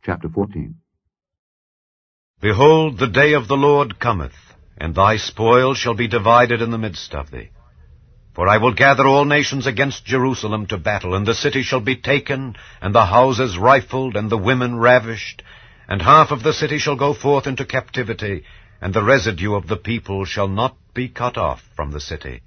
Chapter 14. Behold, the day of the Lord cometh, and thy spoil shall be divided in the midst of thee. For I will gather all nations against Jerusalem to battle, and the city shall be taken, and the houses rifled, and the women ravished, and half of the city shall go forth into captivity, and the residue of the people shall not be cut off from the city.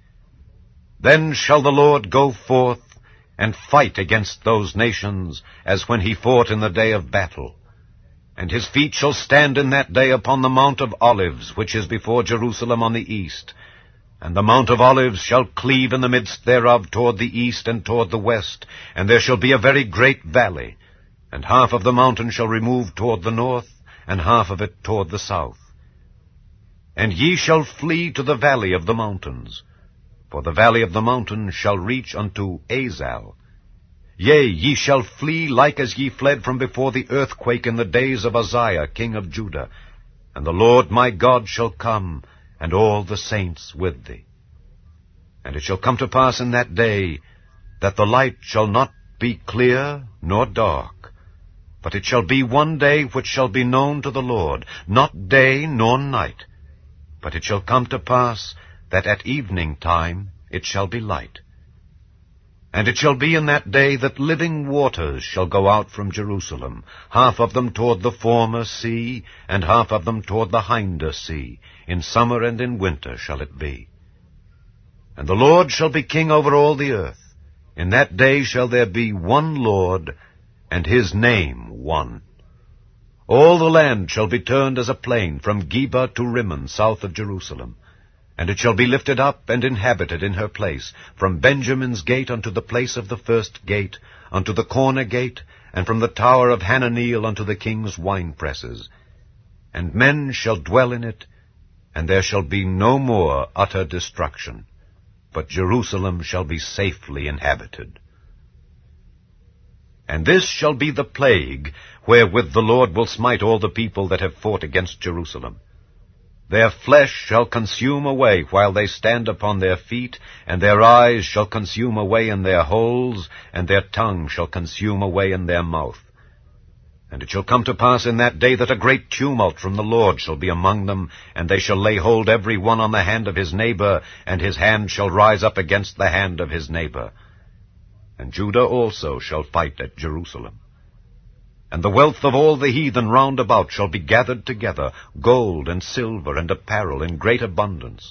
Then shall the Lord go forth and fight against those nations, as when he fought in the day of battle. And his feet shall stand in that day upon the Mount of Olives, which is before Jerusalem on the east. And the Mount of Olives shall cleave in the midst thereof toward the east and toward the west, and there shall be a very great valley. And half of the mountain shall remove toward the north, and half of it toward the south. And ye shall flee to the valley of the mountains, for the valley of the mountains shall reach unto Azal. Yea, ye shall flee like as ye fled from before the earthquake in the days of Uzziah king of Judah. And the Lord my God shall come, and all the saints with thee. And it shall come to pass in that day, that the light shall not be clear nor dark, but it shall be one day which shall be known to the Lord, not day nor night. But it shall come to pass, that at evening time it shall be light. And it shall be in that day that living waters shall go out from Jerusalem, half of them toward the former sea, and half of them toward the hinder sea. In summer and in winter shall it be. And the Lord shall be king over all the earth. In that day shall there be one Lord, and his name one. All the land shall be turned as a plain, from Geba to Rimmon, south of Jerusalem. And it shall be lifted up and inhabited in her place, from Benjamin's gate unto the place of the first gate, unto the corner gate, and from the tower of Hananeel unto the king's winepresses. And men shall dwell in it, and there shall be no more utter destruction, but Jerusalem shall be safely inhabited. And this shall be the plague, wherewith the Lord will smite all the people that have fought against Jerusalem. Their flesh shall consume away while they stand upon their feet, and their eyes shall consume away in their holes, and their tongue shall consume away in their mouth. And it shall come to pass in that day that a great tumult from the Lord shall be among them, and they shall lay hold every one on the hand of his neighbor, and his hand shall rise up against the hand of his neighbor. And Judah also shall fight at Jerusalem. And the wealth of all the heathen round about shall be gathered together, gold and silver and apparel in great abundance.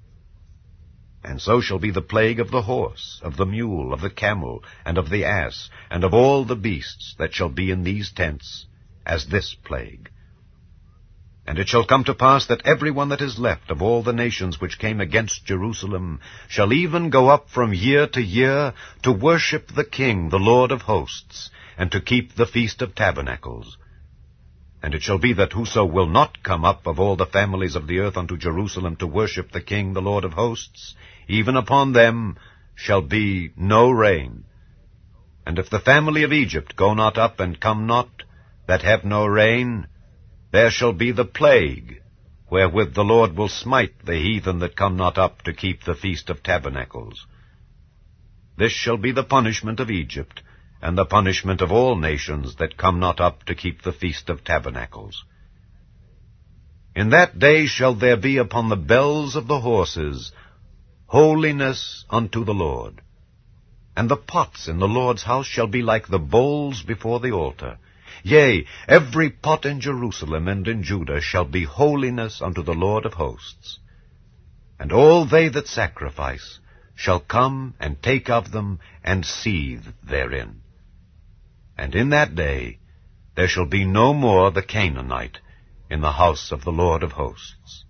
And so shall be the plague of the horse, of the mule, of the camel, and of the ass, and of all the beasts that shall be in these tents, as this plague. And it shall come to pass that every one that is left of all the nations which came against Jerusalem shall even go up from year to year to worship the King, the Lord of hosts, and to keep the Feast of Tabernacles. And it shall be that whoso will not come up of all the families of the earth unto Jerusalem to worship the King, the Lord of hosts, even upon them shall be no rain. And if the family of Egypt go not up and come not, that have no rain, there shall be the plague, wherewith the Lord will smite the heathen that come not up to keep the Feast of Tabernacles. This shall be the punishment of Egypt, and the punishment of all nations that come not up to keep the Feast of Tabernacles. In that day shall there be upon the bells of the horses holiness unto the Lord. And the pots in the Lord's house shall be like the bowls before the altar. Yea, every pot in Jerusalem and in Judah shall be holiness unto the Lord of hosts. And all they that sacrifice shall come and take of them and seethe therein. And in that day there shall be no more the Canaanite in the house of the Lord of hosts.